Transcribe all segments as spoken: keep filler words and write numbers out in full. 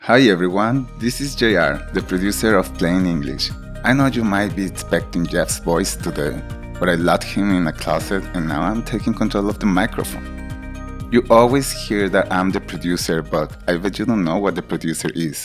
Hi everyone, this is J R, the producer of Plain English. I know you might be expecting Jeff's voice today, but I locked him in a closet and now I'm taking control of the microphone. You always hear that I'm the producer, but I bet you don't know what the producer is.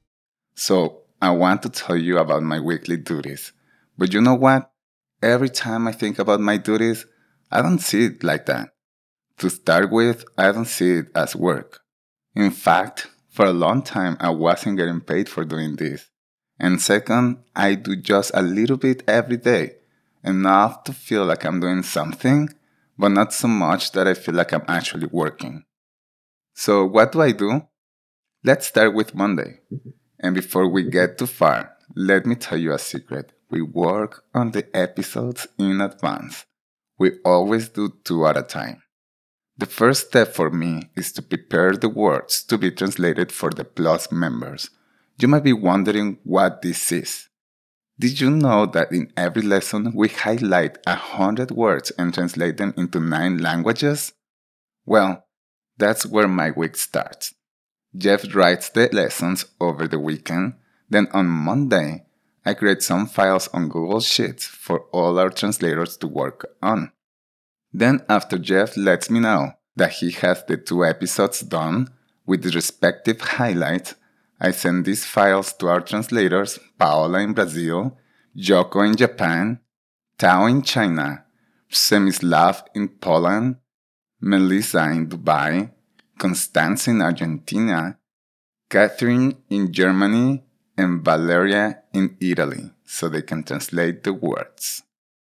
So, I want to tell you about my weekly duties. But you know what? Every time I think about my duties, I don't see it like that. To start with, I don't see it as work. In fact, for a long time, I wasn't getting paid for doing this. And second, I do just a little bit every day, enough to feel like I'm doing something, but not so much that I feel like I'm actually working. So, what do I do? Let's start with Monday. And before we get too far, let me tell you a secret. We work on the episodes in advance. We always do two at a time. The first step for me is to prepare the words to be translated for the Plus members. You might be wondering what this is. Did you know that in every lesson we highlight a hundred words and translate them into nine languages? Well, that's where my week starts. Jeff writes the lessons over the weekend, then on Monday, I create some files on Google Sheets for all our translators to work on. Then after Jeff lets me know that he has the two episodes done with the respective highlights, I send these files to our translators, Paola in Brazil, Yoko in Japan, Tao in China, Przemyslav in Poland, Melissa in Dubai, Constance in Argentina, Catherine in Germany, and Valeria in Italy, so they can translate the words.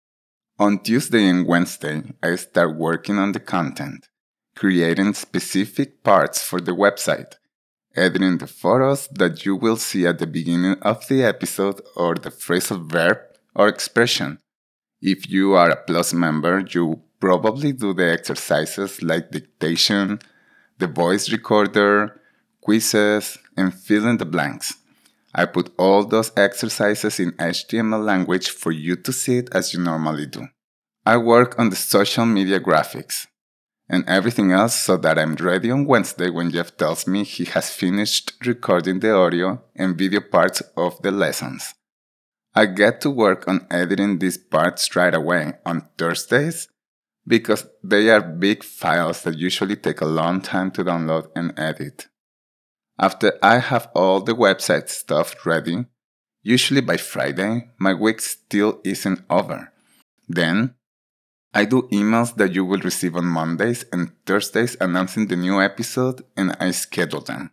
On Tuesday and Wednesday, I start working on the content, creating specific parts for the website, editing the photos that you will see at the beginning of the episode or the phrasal verb or expression. If you are a Plus member, you probably do the exercises like dictation, the voice recorder, quizzes, and fill in the blanks. I put all those exercises in H T M L language for you to see it as you normally do. I work on the social media graphics and everything else so that I'm ready on Wednesday when Jeff tells me he has finished recording the audio and video parts of the lessons. I get to work on editing these parts right away on Thursdays because they are big files that usually take a long time to download and edit. After I have all the website stuff ready, usually by Friday, my week still isn't over. Then, I do emails that you will receive on Mondays and Thursdays announcing the new episode and I schedule them.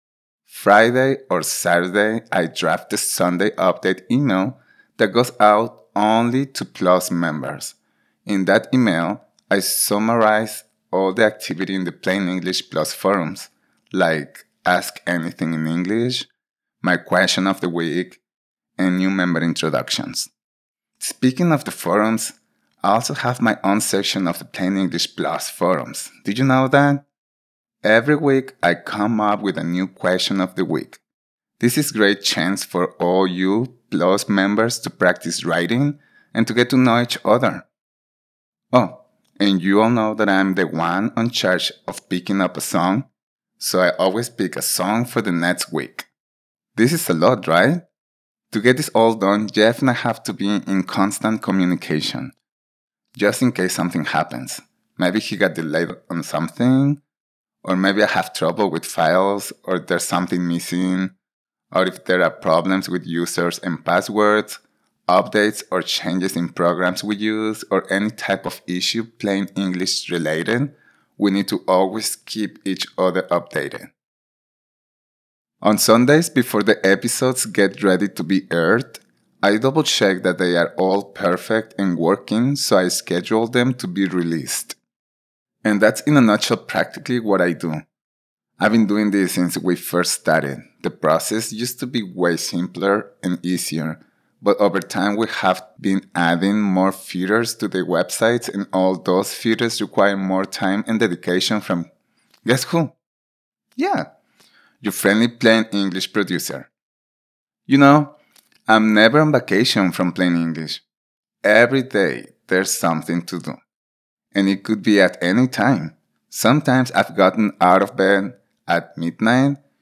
Friday or Saturday, I draft the Sunday update email that goes out only to Plus members. In that email, I summarize all the activity in the Plain English Plus forums, like Ask Anything in English, my question of the week, and new member introductions. Speaking of the forums, I also have my own section of the Plain English Plus forums. Did you know that? Every week I come up with a new question of the week. This is a great chance for all you Plus members to practice writing and to get to know each other. Oh, and you all know that I'm the one in charge of picking up a song, so I always pick a song for the next week. This is a lot, right? To get this all done, Jeff and I have to be in constant communication, just in case something happens. Maybe he got delayed on something, or maybe I have trouble with files, or there's something missing, or if there are problems with users and passwords, updates or changes in programs we use, or any type of issue plain English related, we need to always keep each other updated. On Sundays, before the episodes get ready to be aired, I double check that they are all perfect and working, so I schedule them to be released. And that's in a nutshell practically what I do. I've been doing this since we first started. The process used to be way simpler and easier, but over time we have been adding more features to the websites, and all those features require more time and dedication from, guess who? Yeah, your friendly Plain English producer. You know, I'm never on vacation from Plain English. Every day there's something to do. And it could be at any time. Sometimes I've gotten out of bed at midnight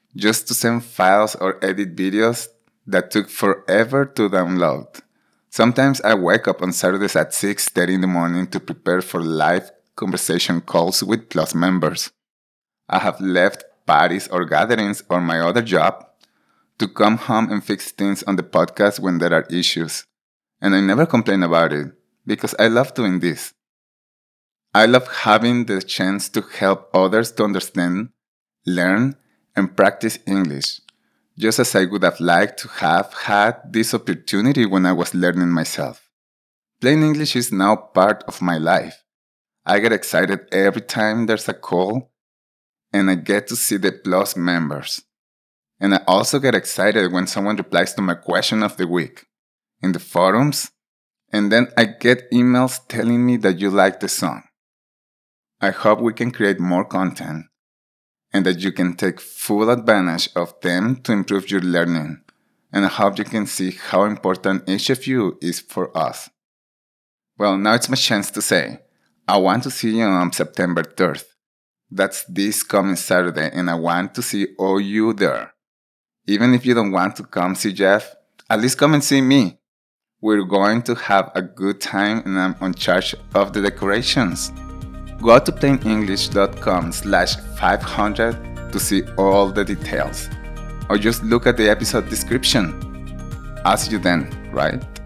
just to send files or edit videos that took forever to download. Sometimes I wake up on Saturdays at six thirty in the morning to prepare for live conversation calls with Plus members. I have left parties or gatherings or my other job to come home and fix things on the podcast when there are issues. And I never complain about it because I love doing this. I love having the chance to help others to understand, learn, and practice English, just as I would have liked to have had this opportunity when I was learning myself. Plain English is now part of my life. I get excited every time there's a call, and I get to see the Plus members. And I also get excited when someone replies to my question of the week in the forums, and then I get emails telling me that you like the song. I hope we can create more content and that you can take full advantage of them to improve your learning. And I hope you can see how important each of you is for us. Well, now it's my chance to say, I want to see you on September third. That's this coming Saturday, and I want to see all you there. Even if you don't want to come see Jeff, at least come and see me. We're going to have a good time, and I'm in charge of the decorations. Go to plainenglish.com slash 500 to see all the details. Or just look at the episode description. I'll see you then, right?